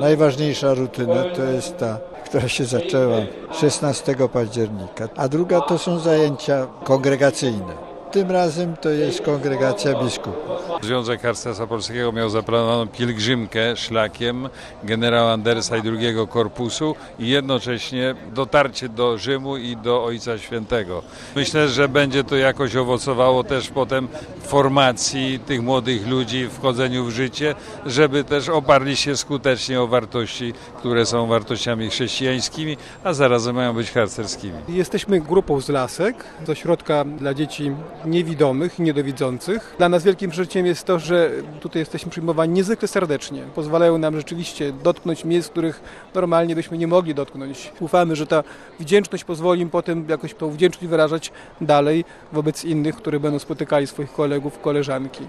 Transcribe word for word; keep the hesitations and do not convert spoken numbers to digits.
Najważniejsza rutyna to jest ta, która się zaczęła szesnastego października, a druga to są zajęcia kongregacyjne. Tym razem to jest kongregacja biskupów. Związek Harcerstwa Polskiego miał zaplanowaną pielgrzymkę szlakiem generała Andersa i drugiego korpusu i jednocześnie dotarcie do Rzymu i do Ojca Świętego. Myślę, że będzie to jakoś owocowało też potem w formacji tych młodych ludzi, w wchodzeniu w życie, żeby też oparli się skutecznie o wartości, które są wartościami chrześcijańskimi, a zarazem mają być harcerskimi. Jesteśmy grupą z Lasek, z ośrodka dla dzieci niewidomych i niedowidzących. Dla nas wielkim przeżyciem jest to, że tutaj jesteśmy przyjmowani niezwykle serdecznie. Pozwalają nam rzeczywiście dotknąć miejsc, których normalnie byśmy nie mogli dotknąć. Ufamy, że ta wdzięczność pozwoli im potem jakoś tą wdzięczność wyrażać dalej wobec innych, którzy będą spotykali swoich kolegów, koleżanki.